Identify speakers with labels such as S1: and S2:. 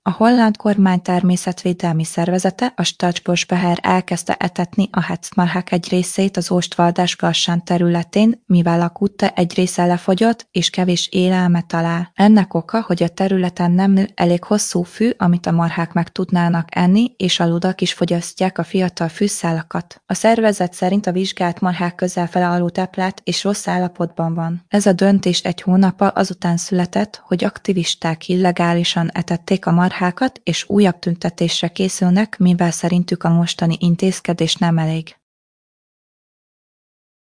S1: A holland kormány természetvédelmi szervezete, a Staatsbosbeheer elkezdte etetni a hecmarhák egy részét az Oostvaldás-Garsán területén, mivel a kutta egy része lefogyott és kevés élelmet talál. Ennek oka, hogy a területen nem nő elég hosszú fű, amit a marhák meg tudnának enni, és a ludak is fogyasztják a fiatal fűszálakat. A szervezet szerint a vizsgált marhák közel fele alultáplált és rossz állapotban van. Ez a döntés egy hónappal azután született, hogy aktivisták illegálisan etették a marhákat, és újabb tüntetésre készülnek, mivel szerintük a mostani intézkedés nem elég.